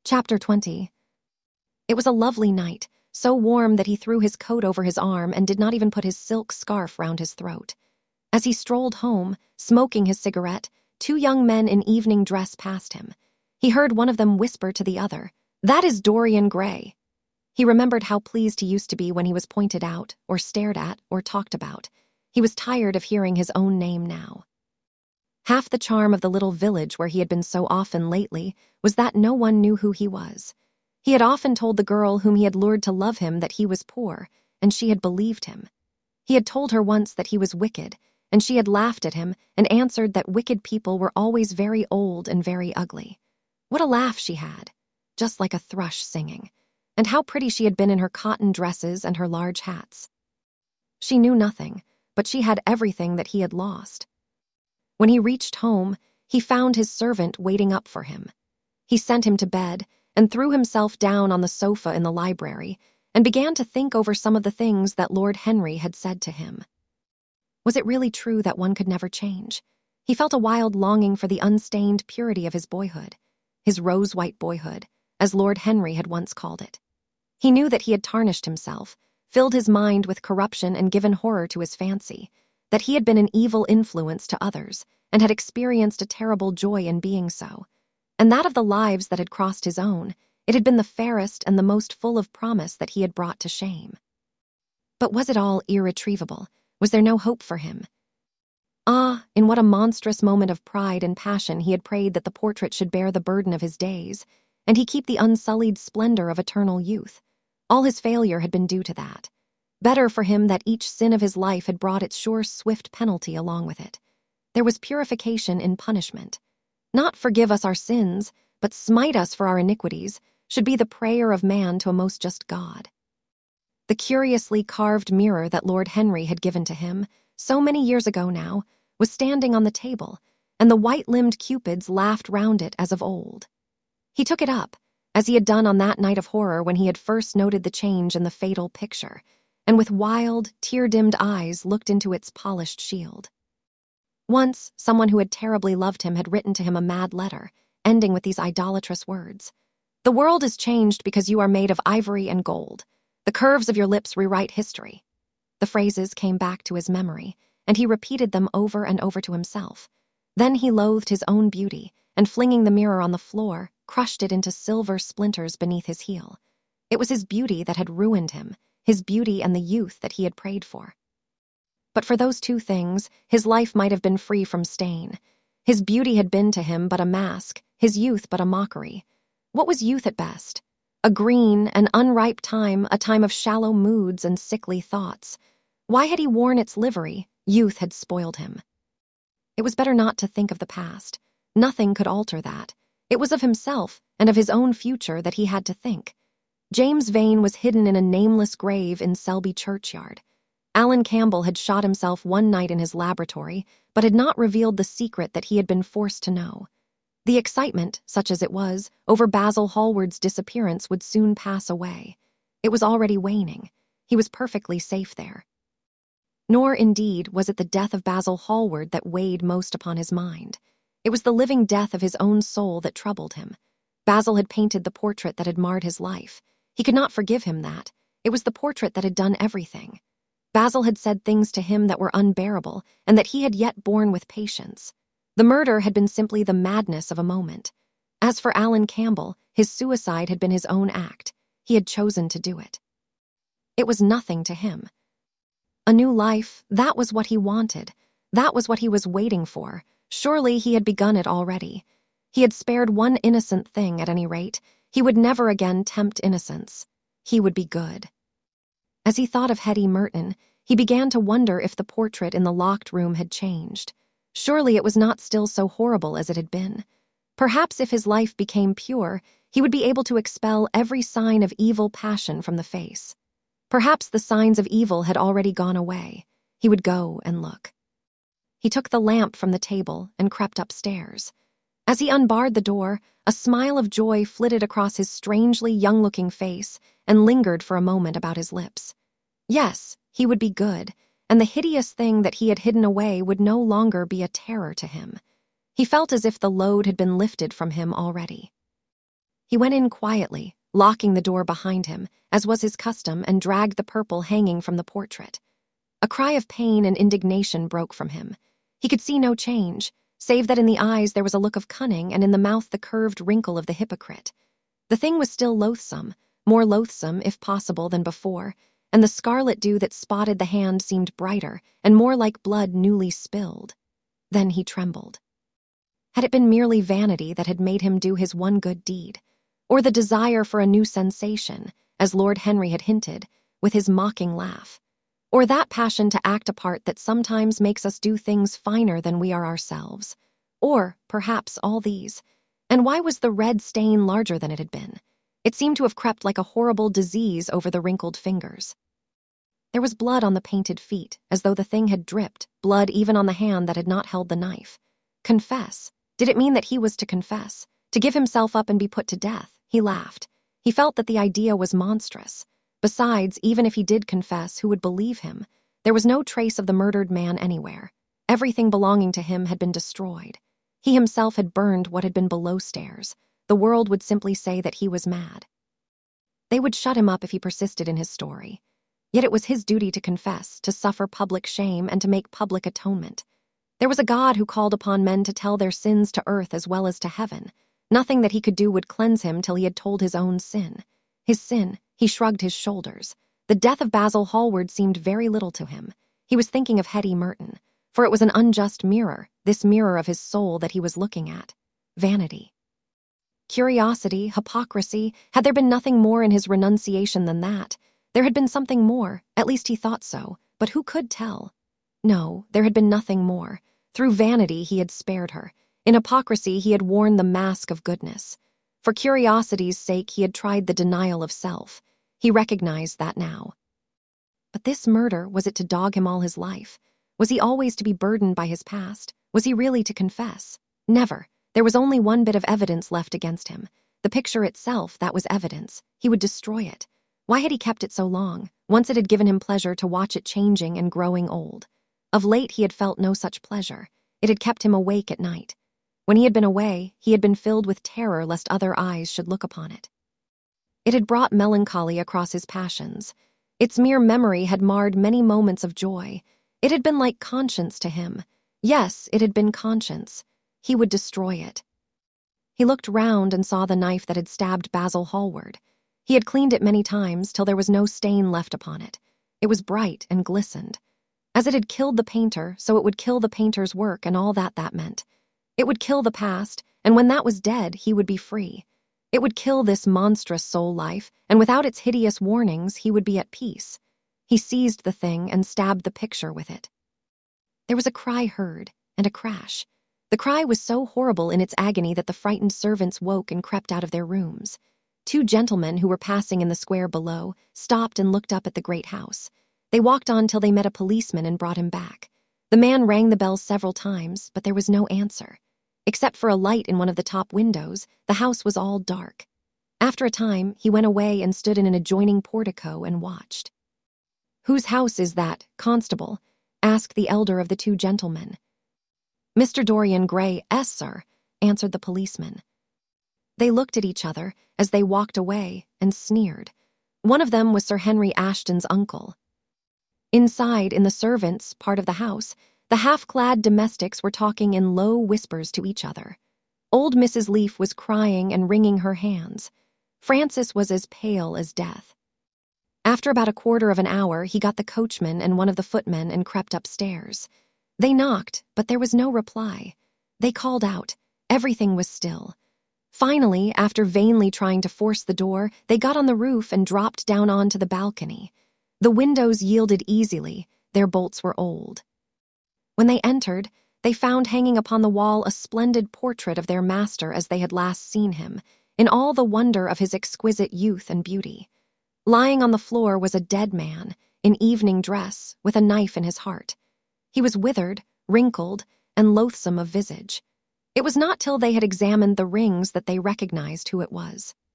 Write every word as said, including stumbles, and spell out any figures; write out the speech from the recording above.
Chapter twenty. It was a lovely night, so warm that he threw his coat over his arm and did not even put his silk scarf round his throat. As he strolled home, smoking his cigarette, two young men in evening dress passed him. He heard one of them whisper to the other, "That is Dorian Gray." He remembered how pleased he used to be when he was pointed out, or stared at, or talked about. He was tired of hearing his own name now. Half the charm of the little village where he had been so often lately was that no one knew who he was. He had often told the girl whom he had lured to love him that he was poor, and she had believed him. He had told her once that he was wicked, and she had laughed at him and answered that wicked people were always very old and very ugly. What a laugh she had, just like a thrush singing, and how pretty she had been in her cotton dresses and her large hats. She knew nothing, but she had everything that he had lost. When he reached home, he found his servant waiting up for him. He sent him to bed and threw himself down on the sofa in the library and began to think over some of the things that Lord Henry had said to him. Was it really true that one could never change? He felt a wild longing for the unstained purity of his boyhood, his rose-white boyhood, as Lord Henry had once called it. He knew that he had tarnished himself, filled his mind with corruption and given horror to his fancy, that he had been an evil influence to others and had experienced a terrible joy in being so, and that of the lives that had crossed his own, it had been the fairest and the most full of promise that he had brought to shame. But was it all irretrievable? Was there no hope for him? Ah, in what a monstrous moment of pride and passion he had prayed that the portrait should bear the burden of his days, and he keep the unsullied splendor of eternal youth. All his failure had been due to that. Better for him that each sin of his life had brought its sure swift penalty along with it. There was purification in punishment. Not forgive us our sins, but smite us for our iniquities, should be the prayer of man to a most just God. The curiously carved mirror that Lord Henry had given to him, so many years ago now, was standing on the table, and the white-limbed cupids laughed round it as of old. He took it up, as he had done on that night of horror when he had first noted the change in the fatal picture, and with wild, tear-dimmed eyes looked into its polished shield. Once, someone who had terribly loved him had written to him a mad letter, ending with these idolatrous words. "The world is changed because you are made of ivory and gold. The curves of your lips rewrite history." The phrases came back to his memory, and he repeated them over and over to himself. Then he loathed his own beauty, and flinging the mirror on the floor, crushed it into silver splinters beneath his heel. It was his beauty that had ruined him, his beauty and the youth that he had prayed for. But for those two things, his life might have been free from stain. His beauty had been to him but a mask, his youth but a mockery. What was youth at best? A green, an unripe time, a time of shallow moods and sickly thoughts. Why had he worn its livery? Youth had spoiled him. It was better not to think of the past. Nothing could alter that. It was of himself and of his own future that he had to think. James Vane was hidden in a nameless grave in Selby churchyard. Alan Campbell had shot himself one night in his laboratory, but had not revealed the secret that he had been forced to know. The excitement, such as it was, over Basil Hallward's disappearance would soon pass away. It was already waning. He was perfectly safe there. Nor, indeed, was it the death of Basil Hallward that weighed most upon his mind. It was the living death of his own soul that troubled him. Basil had painted the portrait that had marred his life. He could not forgive him that. It was the portrait that had done everything. Basil had said things to him that were unbearable, and that he had yet borne with patience. The murder had been simply the madness of a moment. As for Alan Campbell, his suicide had been his own act. He had chosen to do it. It was nothing to him. A new life, that was what he wanted. That was what he was waiting for. Surely he had begun it already. He had spared one innocent thing, at any rate. He would never again tempt innocence. He would be good. As he thought of Hetty Merton, he began to wonder if the portrait in the locked room had changed. Surely it was not still so horrible as it had been. Perhaps if his life became pure, he would be able to expel every sign of evil passion from the face. Perhaps the signs of evil had already gone away. He would go and look. He took the lamp from the table and crept upstairs. As he unbarred the door, a smile of joy flitted across his strangely young-looking face and lingered for a moment about his lips. Yes, he would be good, and the hideous thing that he had hidden away would no longer be a terror to him. He felt as if the load had been lifted from him already. He went in quietly, locking the door behind him, as was his custom, and dragged the purple hanging from the portrait. A cry of pain and indignation broke from him. He could see no change, save that in the eyes there was a look of cunning and in the mouth the curved wrinkle of the hypocrite. The thing was still loathsome, more loathsome, if possible, than before, and the scarlet dew that spotted the hand seemed brighter and more like blood newly spilled. Then he trembled. Had it been merely vanity that had made him do his one good deed, or the desire for a new sensation, as Lord Henry had hinted, with his mocking laugh, or that passion to act a part that sometimes makes us do things finer than we are ourselves, or perhaps all these? And why was the red stain larger than it had been? It seemed to have crept like a horrible disease over the wrinkled fingers. There was blood on the painted feet, as though the thing had dripped, blood even on the hand that had not held the knife. Confess? Did it mean that he was to confess? To give himself up and be put to death? He laughed. He felt that the idea was monstrous. Besides, even if he did confess, who would believe him? There was no trace of the murdered man anywhere. Everything belonging to him had been destroyed. He himself had burned what had been below stairs. The world would simply say that he was mad. They would shut him up if he persisted in his story. Yet it was his duty to confess, to suffer public shame, and to make public atonement. There was a God who called upon men to tell their sins to earth as well as to heaven. Nothing that he could do would cleanse him till he had told his own sin. His sin, he shrugged his shoulders. The death of Basil Hallward seemed very little to him. He was thinking of Hetty Merton, for it was an unjust mirror, this mirror of his soul that he was looking at. Vanity. Curiosity, hypocrisy, had there been nothing more in his renunciation than that? There had been something more, at least he thought so, but who could tell? No, there had been nothing more. Through vanity he had spared her. In hypocrisy he had worn the mask of goodness. For curiosity's sake he had tried the denial of self. He recognized that now. But this murder, was it to dog him all his life? Was he always to be burdened by his past? Was he really to confess? Never. There was only one bit of evidence left against him. The picture itself, that was evidence. He would destroy it. Why had he kept it so long? Once it had given him pleasure to watch it changing and growing old. Of late he had felt no such pleasure. It had kept him awake at night. When he had been away, he had been filled with terror lest other eyes should look upon it. It had brought melancholy across his passions. Its mere memory had marred many moments of joy. It had been like conscience to him. Yes, it had been conscience. He would destroy it. He looked round and saw the knife that had stabbed Basil Hallward. He had cleaned it many times till there was no stain left upon it. It was bright and glistened. As it had killed the painter, so it would kill the painter's work and all that that meant. It would kill the past, and when that was dead, he would be free. It would kill this monstrous soul life, and without its hideous warnings, he would be at peace. He seized the thing and stabbed the picture with it. There was a cry heard, and a crash. The cry was so horrible in its agony that the frightened servants woke and crept out of their rooms. Two gentlemen who were passing in the square below stopped and looked up at the great house. They walked on till they met a policeman and brought him back. The man rang the bell several times, but there was no answer. Except for a light in one of the top windows, the house was all dark. After a time, he went away and stood in an adjoining portico and watched. "Whose house is that, constable?" asked the elder of the two gentlemen. "Mister Dorian Gray's, sir," answered the policeman. They looked at each other as they walked away and sneered. One of them was Sir Henry Ashton's uncle. Inside, in the servants' part of the house, the half-clad domestics were talking in low whispers to each other. Old Missus Leaf was crying and wringing her hands. Francis was as pale as death. After about a quarter of an hour, he got the coachman and one of the footmen and crept upstairs. They knocked, but there was no reply. They called out. Everything was still. Finally, after vainly trying to force the door, they got on the roof and dropped down onto the balcony. The windows yielded easily. Their bolts were old. When they entered, they found hanging upon the wall a splendid portrait of their master as they had last seen him, in all the wonder of his exquisite youth and beauty. Lying on the floor was a dead man, in evening dress, with a knife in his heart. He was withered, wrinkled, and loathsome of visage. It was not till they had examined the rings that they recognized who it was.